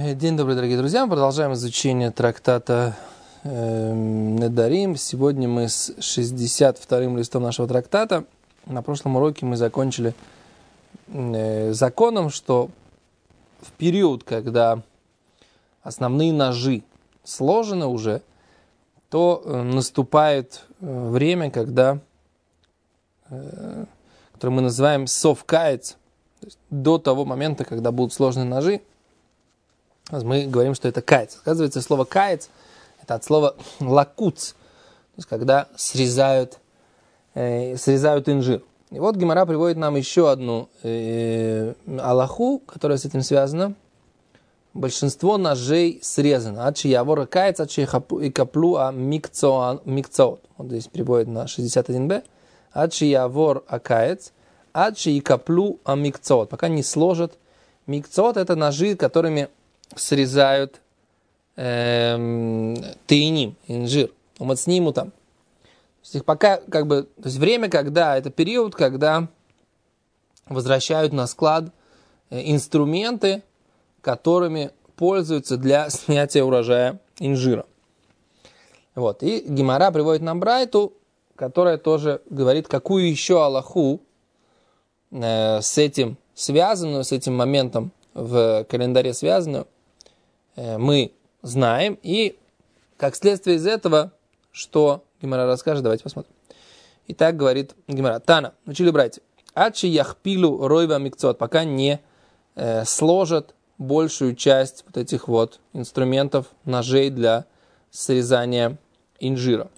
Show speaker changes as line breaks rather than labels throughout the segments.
День добрый, дорогие друзья. Мы продолжаем изучение трактата Недарим. Сегодня мы с 62-м листом нашего трактата. На прошлом уроке мы закончили законом, что в период, когда основные ножи сложены уже, то наступает время, когда, которое мы называем совкаец, до того момента, когда будут сложены ножи, мы говорим, что это каец. Оказывается, слово каец – это от слова лакуц, то есть когда срезают инжир. И вот Гемара приводит нам еще одну алаху, которая с этим связана. Большинство ножей срезано. Адши явора каец, адши и каплу микцоот. Вот здесь приводит на 61b. Адши явор акаец, адши и каплу микцоот. Пока не сложат микцоот, это ножи, которыми срезают тейним, инжир, умацниму там. То есть пока, то есть время, когда, это период, когда возвращают на склад инструменты, которыми пользуются для снятия урожая инжира. Вот. И Гемара приводит нам брайту, которая тоже говорит, какую еще алаху с этим связанную, с этим моментом в календаре связанную, мы знаем. И как следствие из этого, что Гемара расскажет, давайте посмотрим. Итак, говорит Гемара. Тана, учили братья. Ачи яхпилу ройва микцот, пока не сложат большую часть вот этих вот инструментов, ножей для срезания инжира.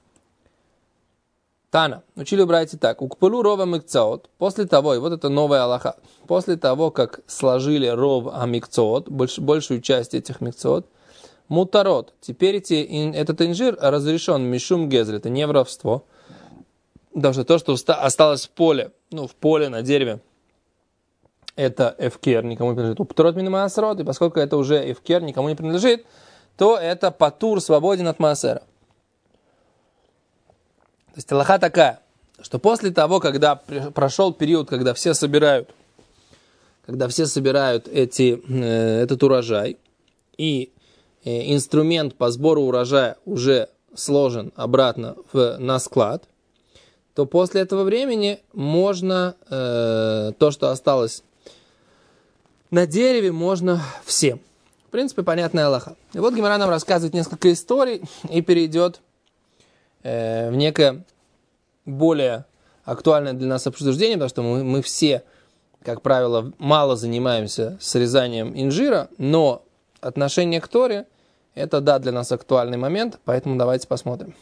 Тана, учили братья так. Укпылу рова микцот, после того, и вот это новая алаха, после того, как сложили ров амикцот, большую часть этих микцот, мутарот, теперь этот инжир разрешен мишум гезель, это не воровство, даже то, что осталось в поле, в поле, на дереве, это эфкер, никому не принадлежит. Упторот мин маасрот, и поскольку это уже эфкер, никому не принадлежит, то это патур, свободен от маасера. То есть алаха такая, что после того, когда прошел период, когда все собирают этот урожай, и инструмент по сбору урожая уже сложен обратно на склад, то после этого времени можно то, что осталось на дереве, можно всем. В принципе, понятная алаха. И вот Гемара нам рассказывает несколько историй и перейдет в некое более актуальное для нас обсуждение, потому что мы все, как правило, мало занимаемся срезанием инжира, но отношение к Торе – это, да, для нас актуальный момент, поэтому давайте посмотрим.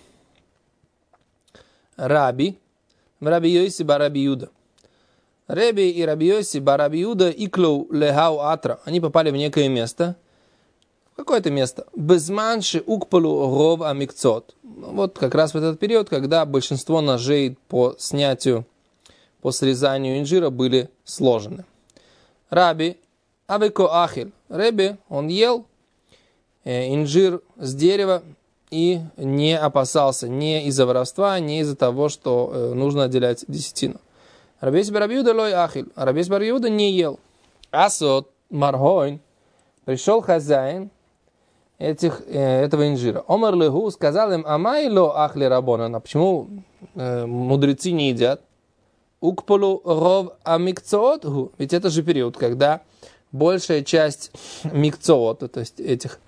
Раби Йоси ба Раби Юда. Раби и Раби Йоси ба Раби Юда иклоу лехау атра. Они попали в некое место. Какое-то место. Безманши укпалу ров амикцот. Вот как раз в этот период, когда большинство ножей по снятию, по срезанию инжира были сложены. Раби авико ахиль. Раби, он ел инжир с дерева и не опасался ни из-за воровства, ни из-за того, что нужно отделять десятину. Раби Йоси бар Раби Юда лой ахиль. А Раби Йоси бар Раби Юда не ел. Асот мархойн. Пришел хозяин этого инжира. Омар леху сказал им, амайло ахли рабонан. А почему мудрецы не едят? Укполу ров амикцоотгу. Ведь это же период, когда большая часть микцоот, то есть этих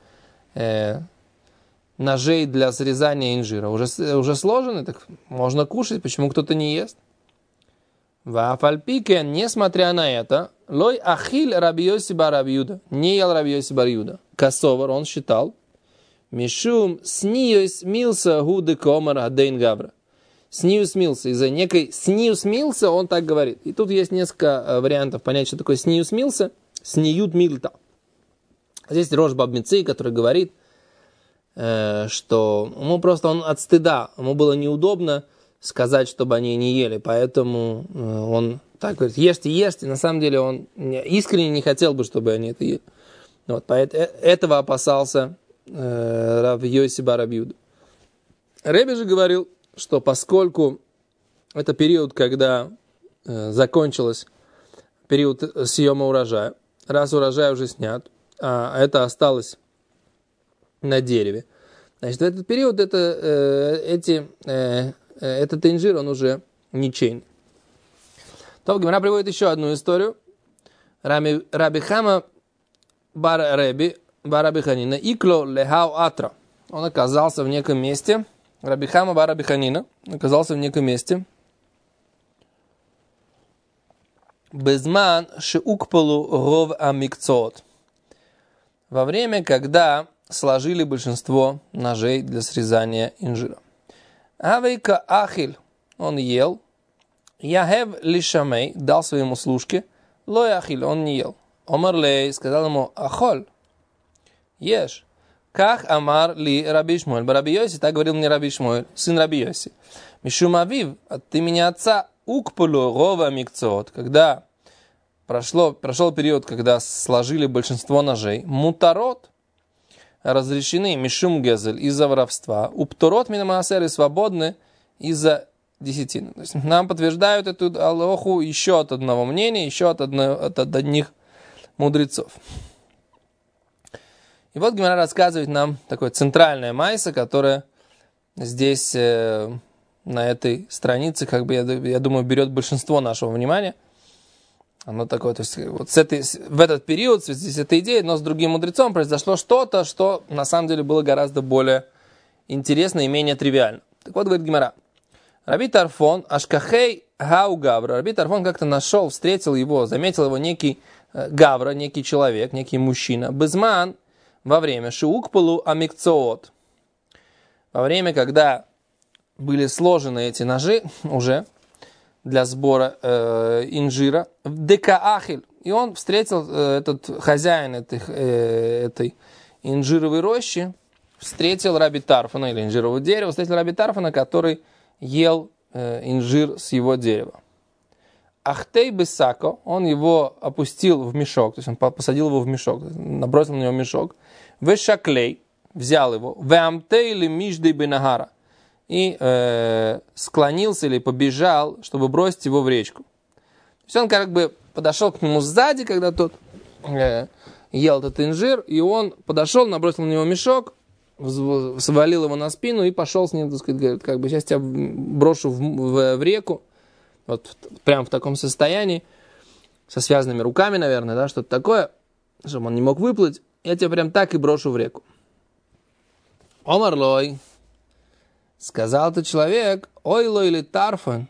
ножей для срезания инжира уже сложены, так можно кушать, почему кто-то не ест? Вафальпике, несмотря на это, лой ахиль Раби Йоси бар Раби Юда, не ел Раби Йоси бар Юда. Косовар, он считал, мишум сниюс милса гуды комар адейн гавра. Сниюс милса, из-за некой сниюс милса, он так говорит. И тут есть несколько вариантов понять, что такое сниюс милса, сниют милта. Здесь Рош баб Мици, который говорит, что он от стыда, ему было неудобно сказать, чтобы они не ели, поэтому он так говорит, ешьте, на самом деле он искренне не хотел бы, чтобы они это ели. Вот, поэтому этого опасался Рав Йоси бар Раби Юда. Ребе же говорил, что поскольку это период, когда закончился период съема урожая, раз урожай уже снят, а это осталось на дереве. Значит, в этот период этот инжир, он уже ничейный. То Гемара приводит еще одну историю. Раби Хама бар Раби Ханина икло лехау атра. Он оказался в неком месте. Раби Хама бар Раби Ханина оказался в неком месте. Безман шеукпалу ров амикцот. Во время, когда сложили большинство ножей для срезания инжира. Авейка ахиль. Он ел. Яхев лишамей. Дал своему служке. Лой ахиль. Он не ел. Омар лей. Сказал ему ахоль. Ешь. Как амар ли Раби Шмуэль. Раби Йоси. Так говорил мне Раби Шмуэль. Сын Раби Йоси. Мишум авив. От имени отца. Укпалу рова микцот. Когда прошел период, когда сложили большинство ножей. Мутарот. Разрешены мишум гезель из-за воровства. Упторот минамаасеры свободны из-за десятины. То есть нам подтверждают эту алоху еще от одного мнения, еще от одних мудрецов. И вот Гемара рассказывает нам такое центральное майса, которое здесь на этой странице, я думаю, берет большинство нашего внимания. Оно такое, то есть вот в этот период, в связи с этой идеей, но с другим мудрецом произошло что-то, что на самом деле было гораздо более интересно и менее тривиально. Так вот, говорит Гемара. Раби Тарфон, ашкахей гау гавра. Раби Тарфон как-то встретил его, заметил его некий гавра, некий человек, некий мужчина. Безман во время шиукпалу амикцоот. Во время, когда были сложены эти ножи уже для сбора инжира, в Декаахиль. И он встретил, этот хозяин этой инжировой рощи, встретил Раби Тарфона, или инжирового дерева, встретил Раби Тарфона, который ел инжир с его дерева. Ахтей бесако, он его опустил в мешок, то есть он посадил его в мешок, набросил на него мешок. Вешаклей, взял его. Веамтей ли миждей бенагара. И склонился или побежал, чтобы бросить его в речку. То есть он как бы подошел к нему сзади, когда тот ел этот инжир, и он подошел, набросил на него мешок, свалил его на спину и пошел с ним, так сказать, говорит, как бы сейчас тебя брошу в реку, вот прямо в таком состоянии, со связанными руками, наверное, да, что-то такое, чтобы он не мог выплыть, я тебя прям так и брошу в реку. Омар лой. Сказал этот человек, ой лой или Тарфон,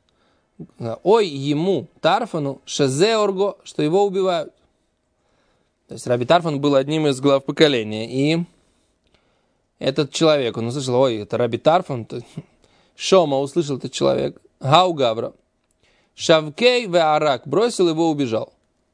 ой ему, Тарфону, шезе орго, что его убивают. То есть Раби Тарфон был одним из глав поколения, и этот человек, он услышал, ой, это Раби Тарфон, Шома услышал этот человек, Гау Гавра, Шавкей веарак, бросил его, убежал.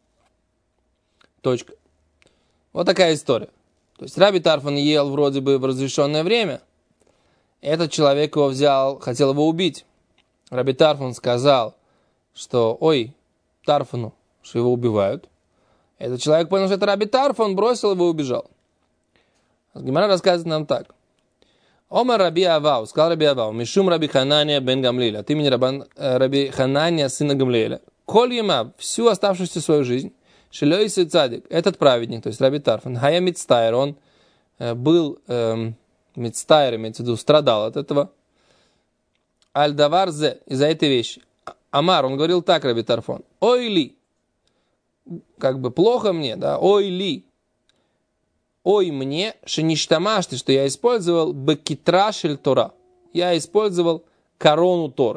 Точка. Вот такая история. То есть Раби Тарфон ел вроде бы в разрешенное время. Этот человек его взял, хотел его убить. Раби Тарфон сказал, что ой, Тарфону, что его убивают. Этот человек понял, что это Раби Тарфон, бросил его и убежал. Гемара рассказывает нам так. Омар Раби Авау, сказал Раби Авау, Мишум Раби Ханания бен Гамлиля, от имени Раби Ханания, сына Гамлиэля. Коль ема, всю оставшуюся свою жизнь, Шилёйси Цадик, этот праведник, то есть Раби Тарфон, Хая Мицтайр, он был Мицтайр, имеется в виду, страдал от этого. Аль-Давар зе, из-за этой вещи. Амар, он говорил так, Раби Тарфон, ой ли, как бы плохо мне, да, ой ли, ой мне, шеништамашти, что я использовал бекитрашель Тора, я использовал корону Торы.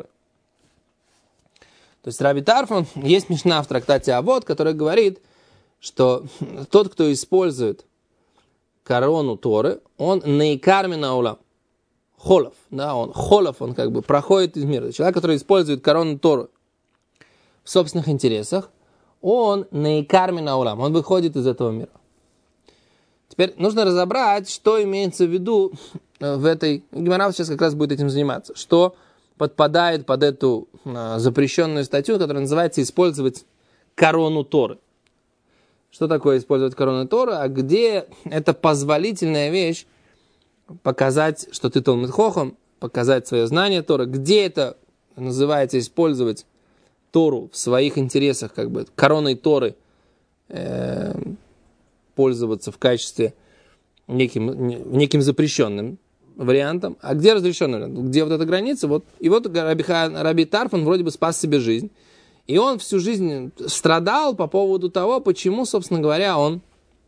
То есть Раби Тарфон, есть мишна в трактате Авот, который говорит, что тот, кто использует корону Торы, он нейкармина улам. Холов, да, он холов, он как бы проходит из мира. Человек, который использует корону Торы в собственных интересах, он нейкармина улам, он выходит из этого мира. Теперь нужно разобрать, что имеется в виду в этой... Гемара сейчас как раз будет этим заниматься. Что подпадает под эту запрещенную статью, которая называется «Использовать корону Торы». Что такое использовать корону Торы? А где это позволительная вещь показать, что ты Талмид Хохам, показать свое знание Торы? Где это называется использовать Тору в своих интересах, как бы короной Торы, пользоваться в качестве неким запрещенным вариантом. А где разрешенный вариант? Где вот эта граница? Вот. И вот Раби Тарфон вроде бы спас себе жизнь. И он всю жизнь страдал по поводу того, почему, собственно говоря, он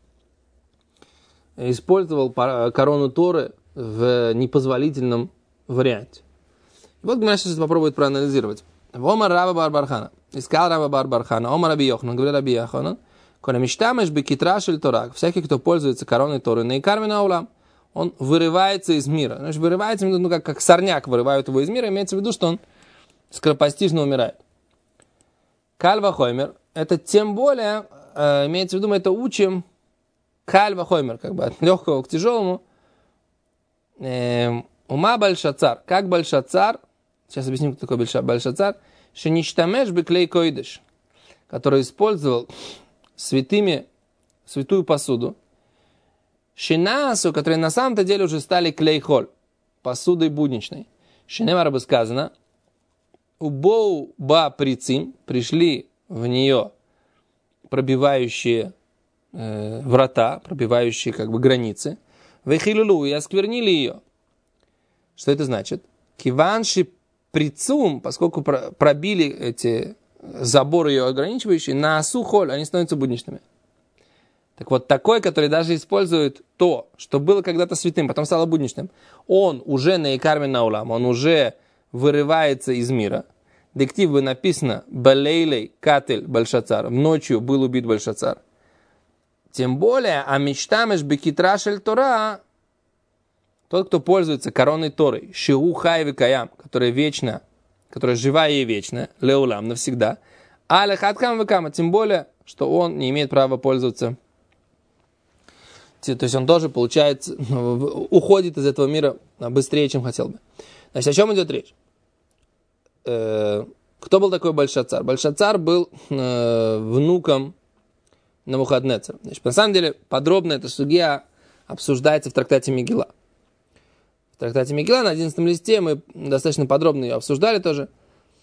использовал корону Торы в непозволительном варианте. И вот Гемара сейчас попробует проанализировать. Омар Раба бар Бархана. Искал Раба бар Бархана. Омар Раби Йоханан. Говорит Раби Йоханан. Коремиштамеш бекитра шель Торак. Всякий, кто пользуется короной Торы, наикармина улам, он вырывается из мира. Значит, вырывается, как сорняк вырывают его из мира, имеется в виду, что он скоропостижно умирает. Кальва Хоймер, это тем более, имеется в виду, мы это учим, Кальва Хоймер, как бы от легкого к тяжелому. Ума Бальшацар, как Бальшацар, сейчас объясню, кто такой Бальшацар, Шеништамеш беклей койдыш, который использовал святую посуду, Шинасу, которые на самом-то деле уже стали клейхоль, посудой будничной. Шинемар бы сказано, убоу ба прицим, пришли в нее пробивающие врата, пробивающие как бы границы, вехилулу, и осквернили ее. Что это значит? Киванши прицум, поскольку пробили эти заборы ее ограничивающие, на асу холь, они становятся будничными. Так вот, такой, который даже использует то, что было когда-то святым, потом стало будничным, он уже на икарме наулам, он уже вырывается из мира. Дектив бы написано «Балейлей катель Бальшацар», ночью был убит Бальшацар. Тем более, а мечтамеш бекитра шель Тора, тот, кто пользуется короной Торой, шиу хайвы каям, которая вечна, которая живая и вечная, леулам, навсегда, аля хаткам векама, тем более, что он не имеет права пользоваться. То есть он тоже, получается, уходит из этого мира быстрее, чем хотел бы. Значит, о чем идет речь? Кто был такой Бальшацар? Бальшацар был внуком Навуходнецера. Значит, на самом деле, подробно эта сугия обсуждается в трактате Мегила. В трактате Мегила на 11 листе мы достаточно подробно ее обсуждали тоже.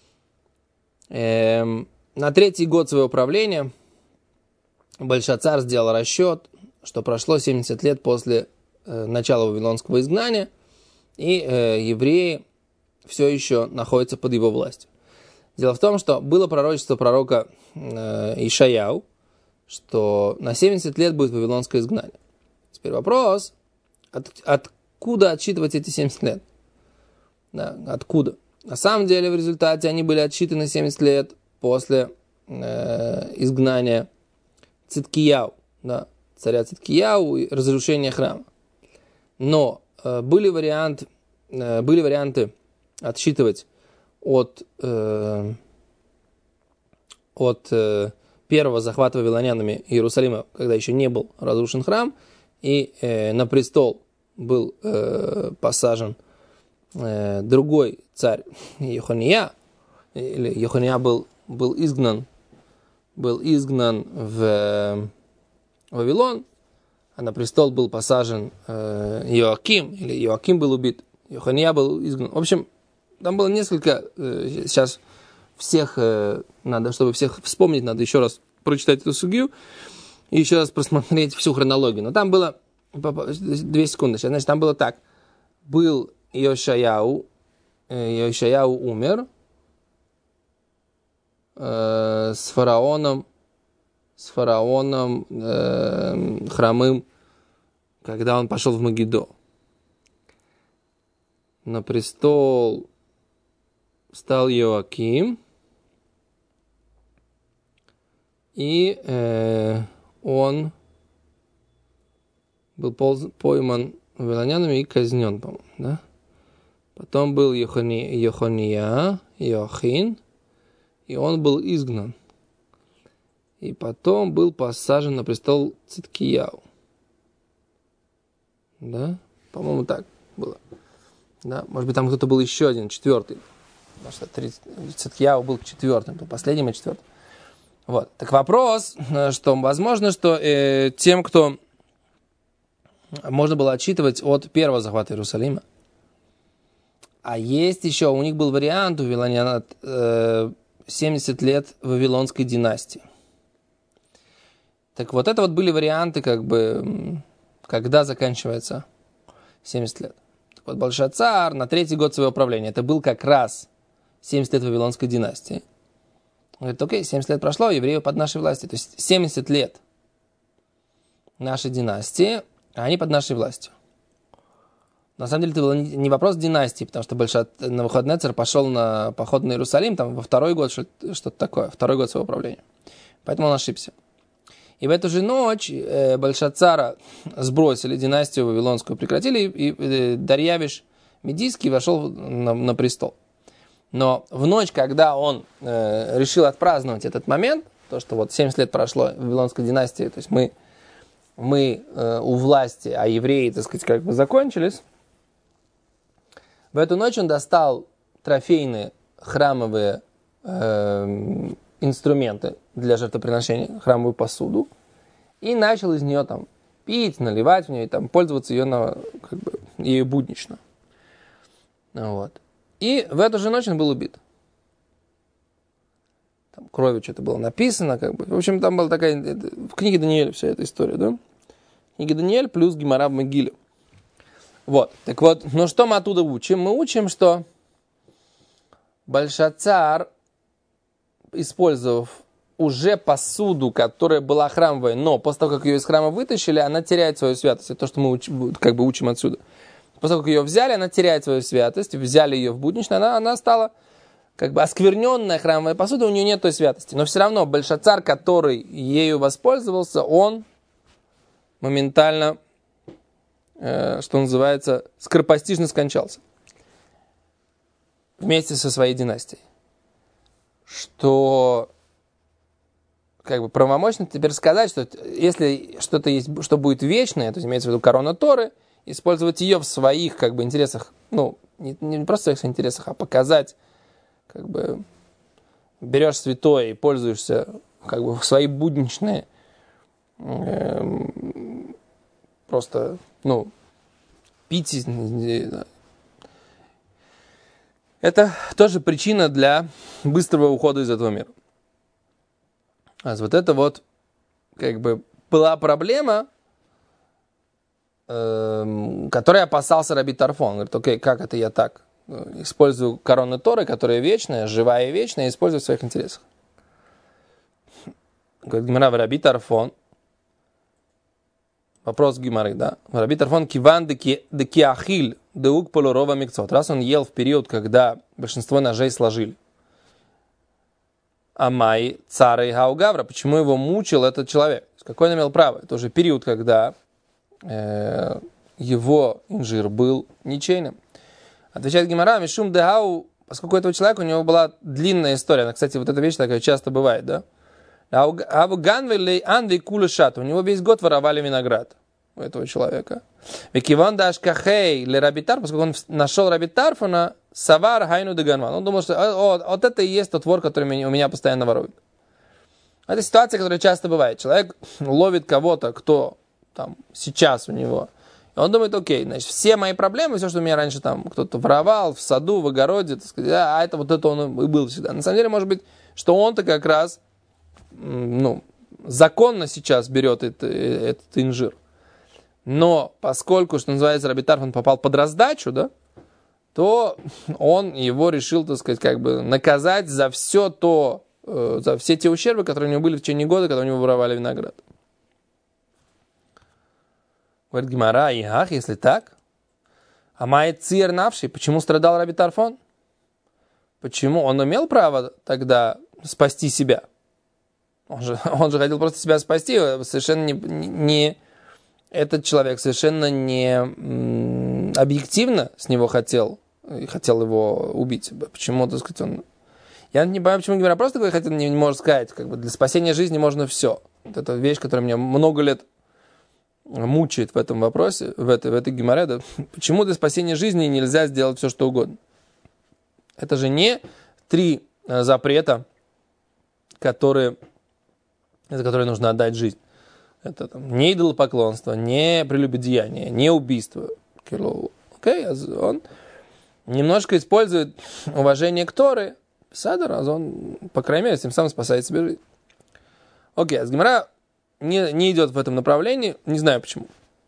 На 3-й год своего правления Бальшацар сделал расчет, что прошло 70 лет после начала вавилонского изгнания, и евреи все еще находятся под его властью. Дело в том, что было пророчество пророка Ишаяу, что на 70 лет будет вавилонское изгнание. Теперь вопрос, откуда отсчитывать эти 70 лет? Да, откуда? На самом деле, в результате они были отсчитаны 70 лет после изгнания Циткияу, да, царя Циткияу и разрушения храма. Но были варианты отсчитывать от первого захвата вавилонянами Иерусалима, когда еще не был разрушен храм, и на престол был посажен другой царь Йохания, или Йохания был изгнан в Вавилон, а на престол был посажен Иоаким, или Иоаким был убит, Йохания был изгнан. В общем, там было несколько, сейчас всех, надо, чтобы всех вспомнить, надо еще раз прочитать эту сугию и еще раз просмотреть всю хронологию. Но там было, 2 секунды сейчас, значит, там было так. Был Йошаяу умер с фараоном хромым, когда он пошел в Мегидо. На престол стал Иоаким, и он был пойман вавилонянами и казнен, по-моему, да? Потом был Иохин, и он был изгнан. И потом был посажен на престол Циткияу. Да? По-моему, так было. Да? Может быть, там кто-то был еще один, 4-й. Потому что Циткияу был 4-м, был последним и 4-м. Вот. Так вопрос, что возможно, что тем, кто можно было отсчитывать от первого захвата Иерусалима. А есть еще, у них был вариант у вавилонян 70 лет вавилонской династии. Так вот, это вот были варианты, как бы, когда заканчивается 70 лет. Так вот, Бельшацар на 3-й год своего правления, это был как раз 70 лет Вавилонской династии. Он говорит, окей, 70 лет прошло, евреи под нашей властью. То есть 70 лет нашей династии, а они под нашей властью. На самом деле, это был не вопрос династии, потому что Навуходоносор пошел на поход на Иерусалим, там, во 2-й год, что-то такое, 2-й год своего правления. Поэтому он ошибся. И в эту же ночь Бельшацара сбросили, династию Вавилонскую прекратили, и Дарьявиш Медийский вошел на престол. Но в ночь, когда он решил отпраздновать этот момент, то, что вот 70 лет прошло в Вавилонской династии, то есть мы у власти, а евреи, так сказать, как бы закончились, в эту ночь он достал трофейные храмовые инструменты для жертвоприношения, храмовую посуду, и начал из нее там пить, наливать в нее, и там пользоваться ею буднично. Вот. И в эту же ночь он был убит. Там кровью что-то было написано, как бы. В общем, там была такая... В книге Даниэля вся эта история, да? Книга Даниэль плюс Гемара в могиле. Вот. Так вот, но что мы оттуда учим? Мы учим, что Бельшацар, использовав уже посуду, которая была храмовая, но после того, как ее из храма вытащили, она теряет свою святость. Это то, что мы учим отсюда. После того, как ее взяли, она теряет свою святость, взяли ее в будничную, она стала как бы оскверненная храмовая посуда, у нее нет той святости. Но все равно Бельшацар, который ею воспользовался, он моментально, что называется, скоропостижно скончался. Вместе со своей династией. Что как бы правомочно теперь сказать, что если что-то есть, что будет вечное, то есть имеется в виду корона Торы, использовать ее в своих как бы интересах, ну, не просто в своих интересах, а показать, как бы, берешь святое и пользуешься как бы в свои будничные просто, ну, пить. Это тоже причина для быстрого ухода из этого мира. А вот это вот, как бы, была проблема, которой опасался Раби Тарфон. Он говорит, окей, как это я так? Использую корону Торы, которая вечная, живая и вечная, и использую в своих интересах. Говорит Гемара, Раби Тарфон. Вопрос Гемары, да. Раби Тарфон киван деки ахил деук полурова микцот. Раз он ел в период, когда большинство ножей сложили. Амай цара и хаугавра. Почему его мучил этот человек? Какой он имел право? Это уже период, когда его инжир был ничейным. Отвечает Гемара, мишум дехау, поскольку у этого человека у него была длинная история. Кстати, вот эта вещь такая часто бывает, да? Абу ганвели анви кулешат. У него весь год воровали виноград у этого человека. Викиван даш кахей ле рабитар, поскольку он нашел Раби Тарфона, савар хайну деганван. Он думал, что вот это и есть тот вор, который у меня постоянно ворует. Это ситуация, которая часто бывает. Человек ловит кого-то, кто там сейчас у него. И он думает, окей, значит, все мои проблемы, все, что у меня раньше там кто-то воровал в саду, в огороде, так сказать, а это вот это он и был всегда. На самом деле, может быть, что он-то как раз, ну, законно сейчас берет этот инжир. Но поскольку, что называется, Раби Тарфон попал под раздачу, да, то он его решил, так сказать, как бы наказать за все то, за все те ущербы, которые у него были в течение года, когда у него воровали виноград. Говорит Гемара, ах, если так, а мает цир навший, почему страдал Раби Тарфон? Почему? Он имел право тогда спасти себя. Он же хотел просто себя спасти, совершенно не этот человек совершенно не объективно с него хотел его убить. Почему, так сказать, он... Я не понимаю, почему Гемара просто не может сказать, как бы для спасения жизни можно все. Вот это вещь, которая меня много лет мучает в этом вопросе, в этой Гемаре, да? Почему для спасения жизни нельзя сделать все, что угодно? Это же не 3 запрета, за которые нужно отдать жизнь. Это там, не идолопоклонство, не прелюбодеяние, не убийство. Окей, он немножко использует уважение к Торе, Садр, он, по крайней мере, тем самым спасает себе жизнь. Окей, а Гемара не идет в этом направлении, не знаю почему.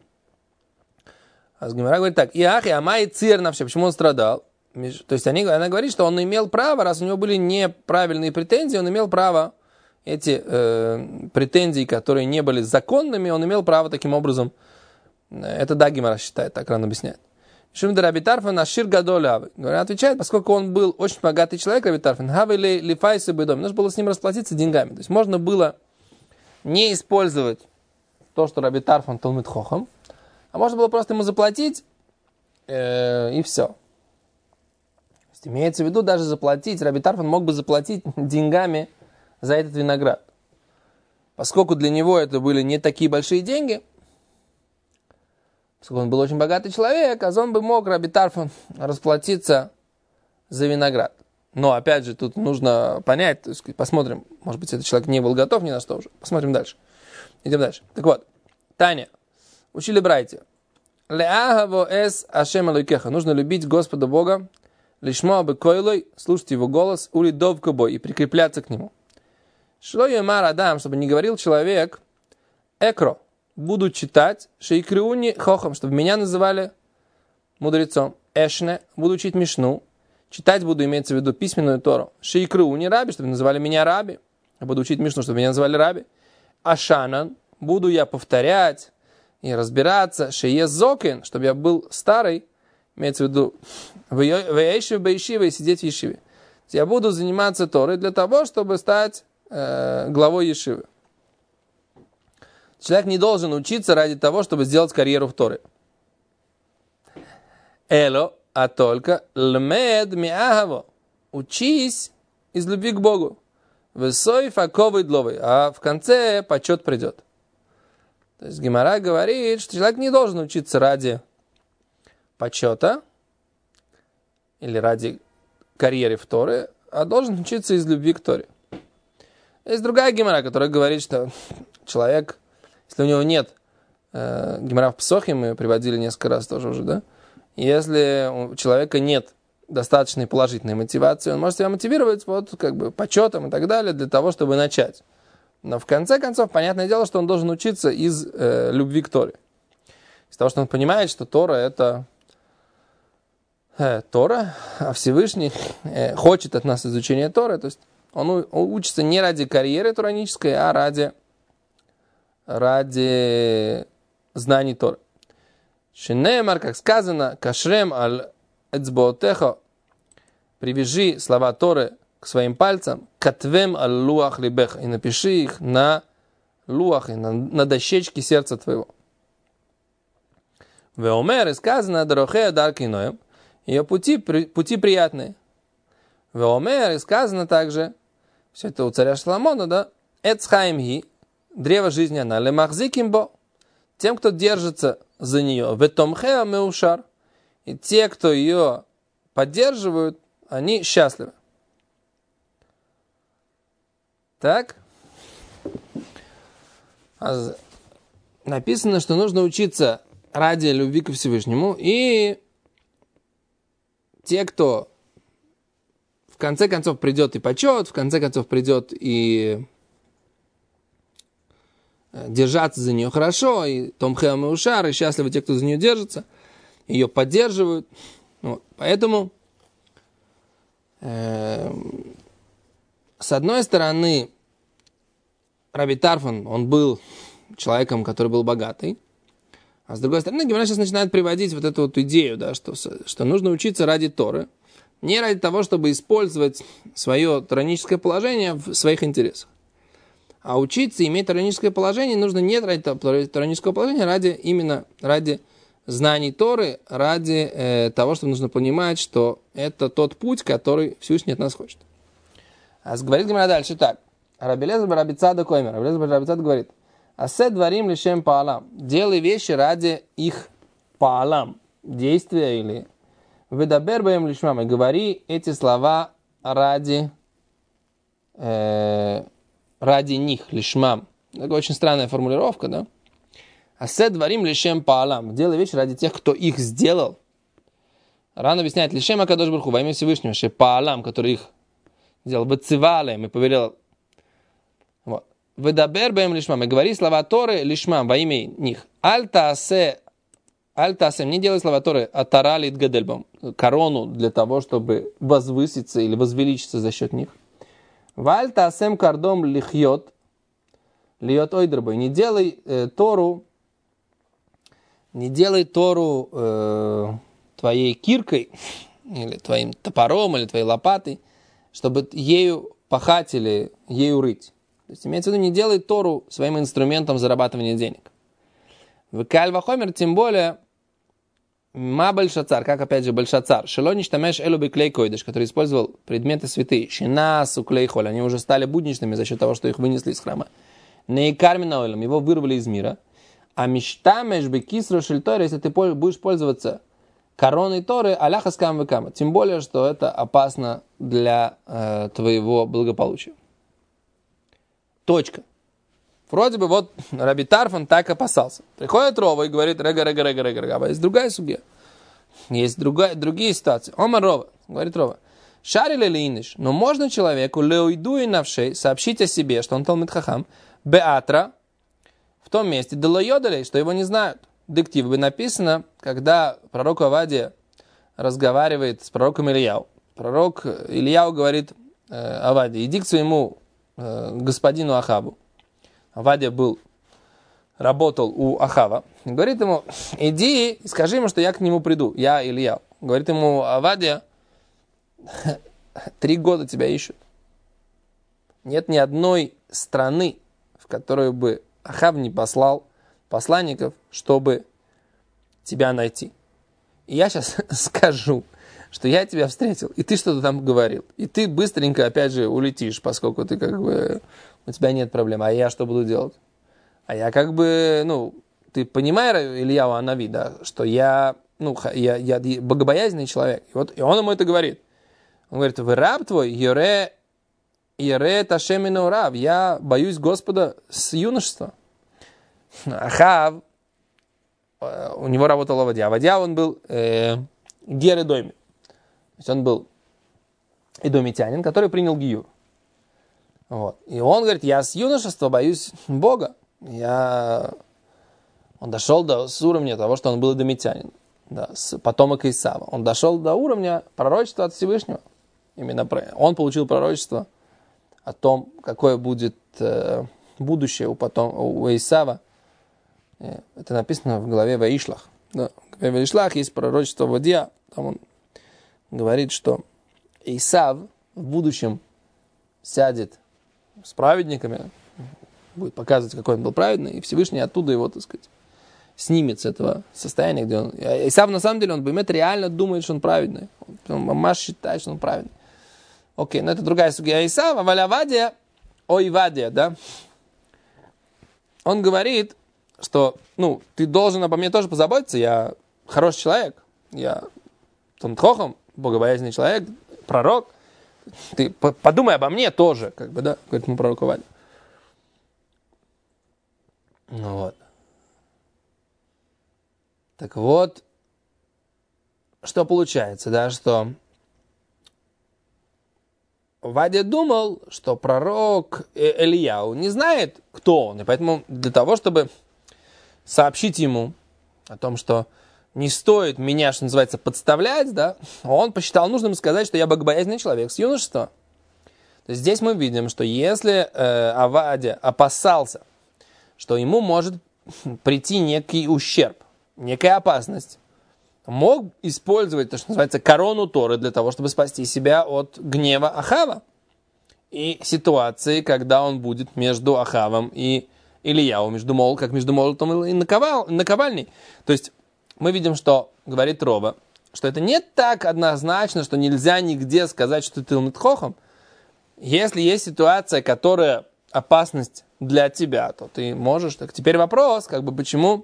А Гемара говорит так, Иахи Амай Цир вообще, почему он страдал? То есть она говорит, что он имел право, раз у него были неправильные претензии, он имел право эти претензии, которые не были законными, он имел право таким образом, это да, Гемара считает, так рано объясняет. Шимда Раби Тарфон Ашир Гадоль Авы. Отвечает, поскольку он был очень богатый человек, Раби Тарфон, Хавы Лифайсы Бедом, нужно было с ним расплатиться деньгами. То есть можно было не использовать то, что Раби Тарфон Талмид Хохам, а можно было просто ему заплатить, и все. То есть имеется в виду даже заплатить, Раби Тарфон мог бы заплатить деньгами за этот виноград. Поскольку для него это были не такие большие деньги, поскольку он был очень богатый человек, а он бы мог, Раби Тарфон, расплатиться за виноград. Но, опять же, тут нужно понять, то есть, посмотрим, может быть, этот человек не был готов ни на что уже. Посмотрим дальше. Идем дальше. Так вот, Таня, учили братья. Леагаво эс ашем алейкеха. Нужно любить Господа Бога, лишмо бы койлой, слушать его голос, ули довка бой, и прикрепляться к нему. Шло юмар адам, чтобы не говорил человек, экро, буду читать, шейкриуни хохам, чтобы меня называли мудрецом. Эшне, буду учить Мишну. Читать буду, имеется в виду письменную Тору. Шейкриуни раби, чтобы называли меня раби. Я буду учить Мишну, чтобы меня называли раби. Ашанан, буду я повторять и разбираться. Шеезокен, чтобы я был старый, имеется в виду веешив бейшиве и сидеть в ешиве. Я буду заниматься Торой для того, чтобы стать главой ешивы. Человек не должен учиться ради того, чтобы сделать карьеру в Торе. Эло, а только лмед миагаво. Учись из любви к Богу. Высой факовый дловый. А в конце почет придет. То есть Гемара говорит, что человек не должен учиться ради почета или ради карьеры в Торе, а должен учиться из любви к Торе. Есть другая Гемара, которая говорит, что человек, если у него нет, Гемара в Псохе мы приводили несколько раз тоже уже, да? Если у человека нет достаточной положительной мотивации, он может себя мотивировать вот как бы почетом и так далее для того, чтобы начать. Но в конце концов, понятное дело, что он должен учиться из любви к Торе. Из того, что он понимает, что Тора это Тора, а Всевышний хочет от нас изучения Торы, то есть он учится не ради карьеры туранической, а ради знаний Торы. Шинемар, как сказано, кашрем аль эцбоотехо, привяжи слова Торы к своим пальцам, катвем аль луах либех, и напиши их на луах, на дощечке сердца твоего. Веомер, и сказано, дорохея даркиноем, ее пути приятные. Веомер, и сказано также, все это у царя Шломона, да, эцхаймги, древо жизни она, лемахзикимбо, тем, кто держится за нее, ветомхеа меушар, и те, кто ее поддерживают, они счастливы. Так? Написано, что нужно учиться ради любви ко Всевышнему, и те, кто в конце концов придет и почет, в конце концов придет и держаться за нее хорошо, и томхеа меушар, и счастливы те, кто за нее держится, ее поддерживают. Вот. Поэтому с одной стороны, Раби Тарфон, он был человеком, который был богатый, а с другой стороны, Гемара сейчас начинает приводить вот эту вот идею, да, что нужно учиться ради Торы, не ради того, чтобы использовать свое тораническое положение в своих интересах. А учиться, иметь тораническое положение, нужно не ради торанического положения, именно ради знаний Торы, ради того, что нужно понимать, что это тот путь, который Всевышний от нас хочет. А говорит Гемара дальше так. Раби Элиэзер бар Раби Цадок коймер. Раби Элиэзер бар Раби Цадок говорит: «Асе дворим лишем паалам». Делай вещи ради их паалам, действия или «Ведабер баем лишмам». И говори эти слова ради них, лишмам. Такая очень странная формулировка, да? «Асе дворим лишем паалам». Делай вещи ради тех, кто их сделал. Рано объясняет лишем акадош баруху, во имя Всевышнего, что паалам, который их сделал, бацивалем и повелел. Ведабер бэм лишмам. И говори слова Торы лишмам во имя них. Аль-Таасем, не делай слова Торы, атаралит гадельбам. Корону для того, чтобы возвыситься или возвеличиться за счет них. Валь-Таасем кардом лихьот. Льет ойдрбой. Не делай Тору твоей киркой, или твоим топором, или твоей лопатой, чтобы ею пахать или ею рыть. То есть имеется в виду, не делай Тору своим инструментом зарабатывания денег. В Кальвахомер, тем более, ма Бельшацар, как опять же Бельшацар, шелониш тамеш элуби клей койдыш, который использовал предметы святые, шинасу клей холь, они уже стали будничными за счет того, что их вынесли из храма. Нейкармина ойлом, его вырвали из мира. А миштамеш бекисру шельтор, если ты будешь пользоваться короной Торы, аляха скам векама, тем более, что это опасно для твоего благополучия. Точка. Вроде бы вот Раби Тарфон так опасался. Приходит Рова и говорит, рега. Есть другая судья. Есть другие ситуации. Омар Рова, говорит Рова. Шарили линиш, но можно человеку леуиду и навшей сообщить о себе, что он талмид хахам, беатра, в том месте, делайодалей, что его не знают. Диктив бы написано, когда пророк Авадия разговаривает с пророком Ильяу. Пророк Ильяу говорит Авадии, иди к своему господину Ахаву. Авадия работал у Ахава. Говорит ему, иди и скажи ему, что я к нему приду, я Ильяу. Говорит ему, Авадия, 3 года тебя ищут. Нет ни одной страны, в которую бы Ахав не послал посланников, чтобы тебя найти. И я сейчас скажу, что я тебя встретил, и ты что-то там говорил. И ты быстренько, опять же, улетишь, поскольку ты у тебя нет проблем. А я что буду делать? А я ты понимаешь, Ильяу Анави, да, что я богобоязненный человек. И он ему это говорит. Он говорит, вы раб твой, Йоре Ташемину раб, я боюсь Господа с юношества. Ахав, у него работал Авадия. Авадия, он был гер-эдойми. То есть он был эдомитянин, который принял гиюр. Вот. И он говорит, я с юношества боюсь Бога. Он дошел с уровня того, что он был эдомитянин. Да, потомок Исава. Он дошел до уровня пророчества от Всевышнего. Именно он получил пророчество о том, какое будет будущее у Исава. Это написано в главе Ваишлах. Да, в главе Ваишлах есть пророчество Авадия. Там он говорит, что Исав в будущем сядет с праведниками, будет показывать, какой он был праведный, и Всевышний оттуда его, так сказать, снимет с этого состояния, где он... Исав, на самом деле, он реально думает, что он праведный. Он мамаш считает, что он праведный. Окей, но это другая судья Исава. Валявадия, ойвадия, да? Он говорит, что, ты должен обо мне тоже позаботиться, я хороший человек, я Тонтхохом, богобоязненный человек, пророк, ты подумай обо мне тоже, да, говорит ему пророк Авадия. Вот. Так вот, что получается, да, что Авадия думал, что пророк Ильяу не знает, кто он, и поэтому для того, чтобы сообщить ему о том, что не стоит меня, что называется, подставлять, да, он посчитал нужным сказать, что я богобоязненный человек с юношества. То есть здесь мы видим, что если Авадия опасался, что ему может прийти некий ущерб, некая опасность, мог использовать то, что называется, корону Торы для того, чтобы спасти себя от гнева Ахава и ситуации, когда он будет между Ахавом и Ильяу, как между молотом и наковальней. То есть мы видим, что говорит Рова, что это не так однозначно, что нельзя нигде сказать, что ты талмид хохам. Если есть ситуация, которая опасность для тебя, то ты можешь. Так теперь вопрос, почему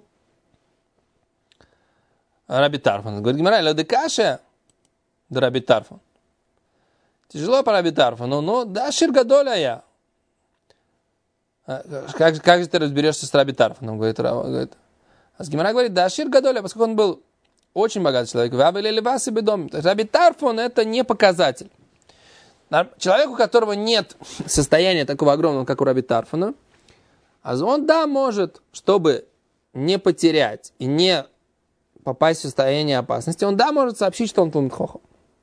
Раби Тарфон? Говорит Гемара, ладекаше да Раби Тарфон. Тяжело по Раби Тарфону, но да, ширгадоля я. Как же ты разберешься с Раби Тарфоном? Говорит. А Гемара говорит, да, ширгадоля, поскольку он был очень богатый человек. Раби Тарфон это не показатель. Человеку, у которого нет состояния такого огромного, как у Раби Тарфона, А он, да, может, чтобы не потерять и не попасть в состояние опасности, он, да, может сообщить, что он Талмид Хохам.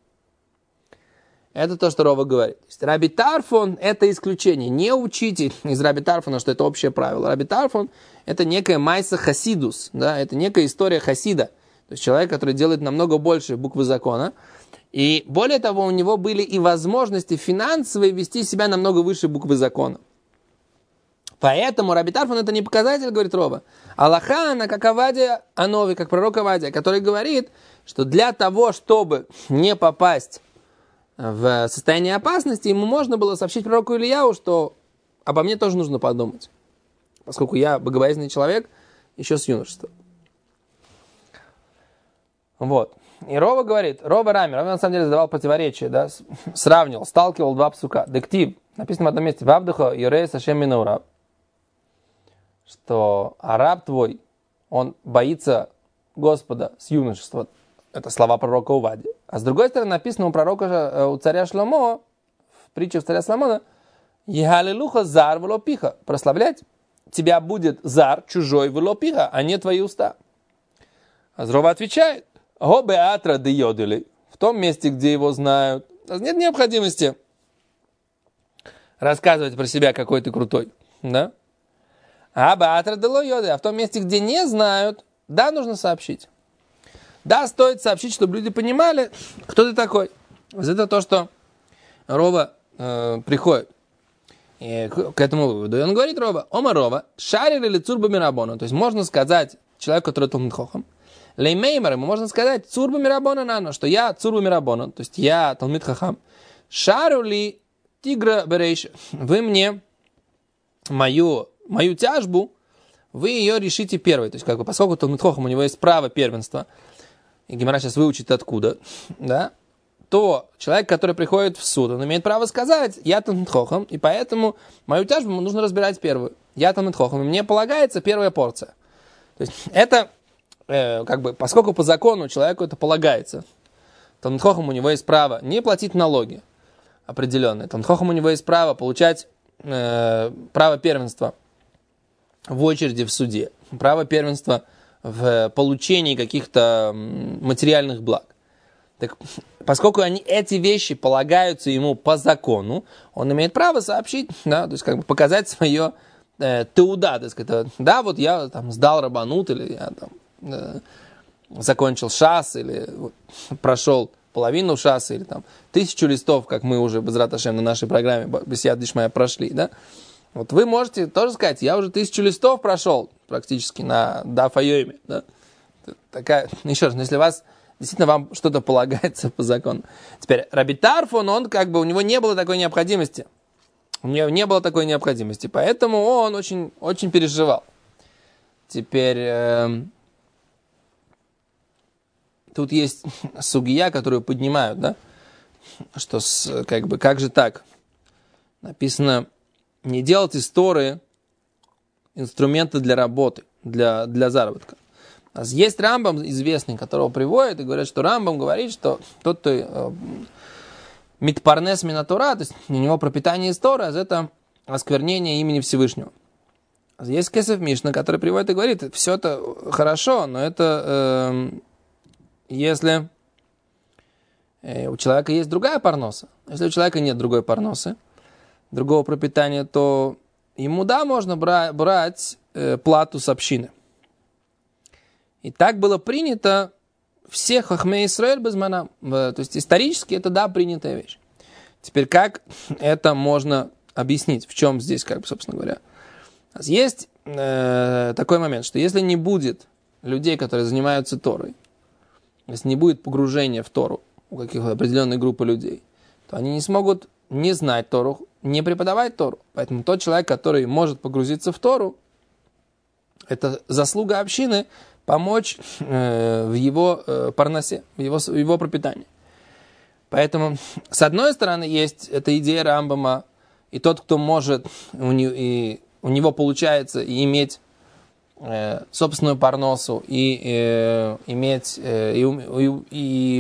Это то, что Рова говорит. То есть Раби Тарфон – это исключение. Не учите из Раби Тарфона, что это общее правило. Раби Тарфон – это некая майса хасидус, да, это некая история хасида. То есть человек, который делает намного больше буквы закона. И более того, у него были и возможности финансовые вести себя намного выше буквы закона. Поэтому Раби Тарфон – это не показатель, говорит Рова. Аллаха, она как Авадия Анови, как пророк Авадия, который говорит, что для того, чтобы не попасть в состояние опасности, ему можно было сообщить пророку Ильяу, что обо мне тоже нужно подумать, поскольку я богобоязненный человек еще с юношества. Вот. И Рова говорит, Рова на самом деле задавал противоречие, да, сравнивал, сталкивал два псука. Дектив, написано в одном месте, Вавдуха Юрей Сашем Минаураб, что араб твой, он боится Господа с юношества. Это слова пророка Увади. А с другой стороны, написано у пророка, у царя Шломо, в притче царя Соломона, «Егалилуха зар влопиха». Прославлять тебя будет зар, чужой влопиха, а не твои уста. А Рова отвечает, «Го беатра де йодели». В том месте, где его знают. Нет необходимости рассказывать про себя, какой ты крутой. Да? А беатра де ло йодели. А в том месте, где не знают, да, нужно сообщить. Да, стоит сообщить, чтобы люди понимали, кто ты такой. Это то, что Рова приходит к этому выводу. И он говорит Рова, Ома Рова, шарили ли цурба мирабона. То есть можно сказать человеку, который Талмид Хохам, леймеймер, ему можно сказать цурба мирабона нано, что я цурба мирабона, то есть я Талмид Хохам. Шару ли тигра берейш, вы мне мою тяжбу, вы ее решите первой. То есть, как бы, поскольку Талмид Хохам, у него есть право первенства, и Гемара сейчас выучит откуда, да, то человек, который приходит в суд, он имеет право сказать, я Талмид Хохам, и поэтому мою тяжбу нужно разбирать первую. Я Талмид Хохам, и мне полагается первая порция. То есть это, как бы, поскольку по закону человеку это полагается, Талмид Хохам, у него есть право не платить налоги определенные, Талмид Хохам, у него есть право получать право первенства в очереди в суде, право первенства в получении каких-то материальных благ. Так, поскольку эти вещи полагаются ему по закону, он имеет право сообщить, да, то есть как бы показать свое теуда, так сказать, да, вот я там сдал рабанут, или я там закончил шас, или прошел половину шаса, или там 1000 листов, как мы уже Безрат Ашем на нашей программе Бесияд Дишмая прошли, да. Вот вы можете тоже сказать, я уже 1000 листов прошел практически на Даф Айоме, да? Такая, еще раз, если действительно вам что-то полагается по закону. Теперь Раби Тарфон, он как бы, у него не было такой необходимости. У него не было такой необходимости, поэтому он очень, очень переживал. Теперь тут есть сугия, которую поднимают, да? Что как бы, как же так? Написано, не делать из Торы инструменты для работы, для заработка. У нас есть Рамбам известный, которого приводят, и говорят, что Рамбам говорит, что тот, кто митпарнес минатура, то есть у него пропитание из Торы, это осквернение имени Всевышнего. Есть Кесев Мишна, который приводит и говорит, все это хорошо, но это если у человека есть другая парноса. Если у человека нет другой парносы, другого пропитания, то ему, да, можно брать плату с общины. И так было принято всех Хахмей Исраэль без манам. То есть исторически это, да, принятая вещь. Теперь как это можно объяснить? В чем здесь, как бы, собственно говоря? Есть такой момент, что если не будет людей, которые занимаются Торой, если не будет погружения в Тору у каких-то определенной группы людей, то они не смогут не знать Тору, не преподавать Тору. Поэтому тот человек, который может погрузиться в Тору, это заслуга общины помочь в его парносе, в его пропитании. Поэтому, с одной стороны, есть эта идея Рамбама, и тот, кто может, у него получается иметь собственную парносу, и иметь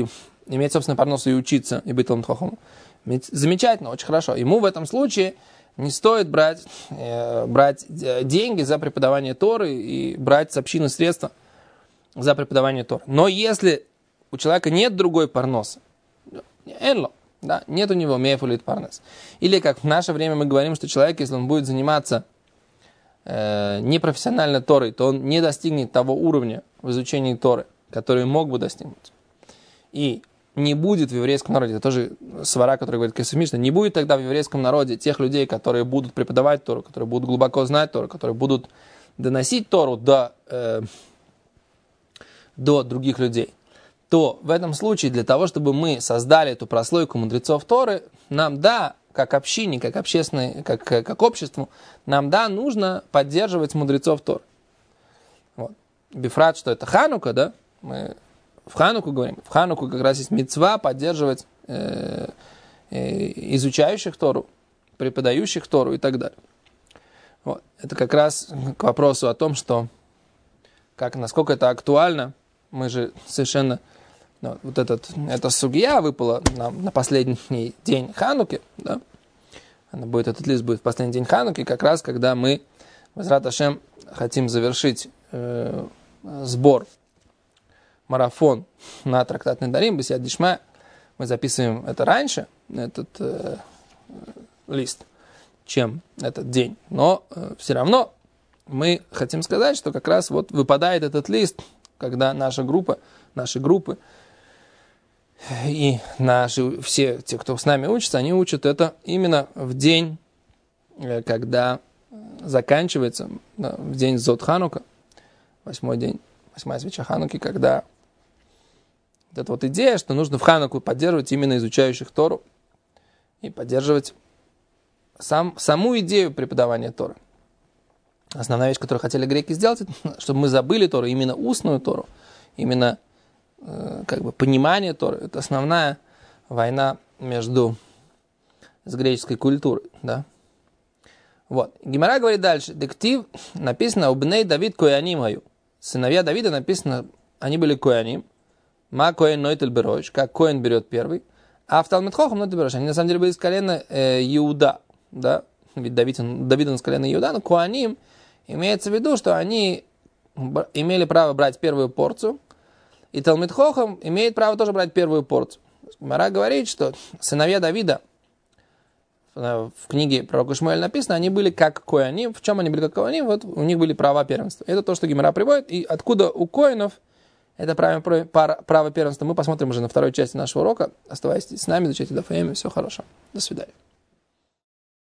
собственную парносу и учиться, и быть Талмид Хохамом. Замечательно, очень хорошо. Ему в этом случае Не стоит брать деньги за преподавание Торы и брать с общины средства за преподавание Торы. Но если у человека нет другой парноса, да, нет у него мефулит парнес. Или как в наше время мы говорим, что человек, если он будет заниматься непрофессионально Торой, то он не достигнет того уровня в изучении Торы, который мог бы достигнуть. И не будет в еврейском народе, это тоже свара, который говорит Кесев Мишна, не будет тогда в еврейском народе тех людей, которые будут преподавать Тору, которые будут глубоко знать Тору, которые будут доносить Тору до других людей. То в этом случае для того, чтобы мы создали эту прослойку мудрецов Торы, нам, да, как общине, как общественной, как обществу, нам, да, нужно поддерживать мудрецов Торы. Вот. Бифрат, что это Ханука, да, мы в Хануку говорим, в Хануку как раз есть мицва поддерживать изучающих Тору, преподающих Тору и так далее. Вот. Это как раз к вопросу о том, что насколько это актуально. Мы же совершенно... вот эта сугья выпала нам на последний день Хануки. Да? Этот лист будет в последний день Хануки, как раз когда мы, Безрат Ашем, хотим завершить сбор, марафон на трактат Недарим, Бесияд Дишма. Мы записываем это раньше, этот лист, чем этот день. Но все равно мы хотим сказать, что как раз вот выпадает этот лист, когда наши группы и все те, кто с нами учится, они учат это именно в день, когда заканчивается, в день Зод Ханука, 8-й день, 8-я свеча Хануки, когда вот эта вот идея, что нужно в Хануку поддерживать именно изучающих Тору и поддерживать саму идею преподавания Торы. Основная вещь, которую хотели греки сделать, чтобы мы забыли Тору, именно устную Тору, именно понимание Торы. Это основная война с греческой культурой. Да? Вот. Гемара говорит дальше. Дектив написано «Убней Давид кояним гаю». Сыновья Давида написано, они были кояним. Ма коэн нойтель бероиш, как коэн берет первый. А в Талмид Хохам нойтель бероиш. Они на самом деле были из колена Иуда. Да? Ведь Давид из колена Иуда, но коаним имеется в виду, что они имели право брать первую порцию, и Талмид Хохам имеет право тоже брать первую порцию. Гемара говорит, что сыновья Давида, в книге пророка Шмуэля написано, они были как коаним. В чем они были как коаним? Вот у них были права первенства. Это то, что Гемара приводит. И откуда у коинов это право первенства, мы посмотрим уже на второй части нашего урока. Оставайтесь с нами, изучайте Даф Йоми. Всего хорошего. До свидания.